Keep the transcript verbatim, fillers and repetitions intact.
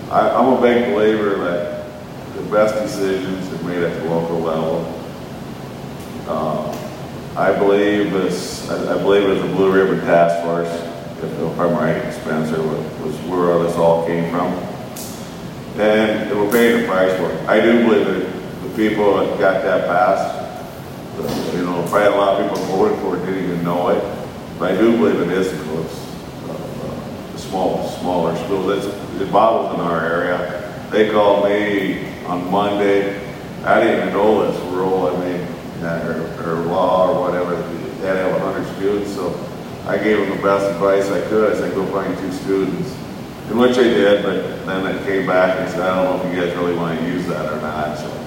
I, I'm a big believer that the best decisions are made at the local level. Uh, I believe this, I, I believe it's the Blue Ribbon Task Force, if, if I'm right, Spencer, was where this all came from. And we're paying the price for it. I do believe that the people that got that passed, you know, probably a lot of people voted for it didn't even know it. But I do believe it is close. Uh, the small, smaller schools. It's, it bottles in our area. They called me on Monday. I didn't even know this rule. I mean, or, or law or whatever. They had to have a hundred students. So I gave them the best advice I could. I said, go find two students. In which they did, but then it came back and said, I don't know if you guys really want to use that or not. So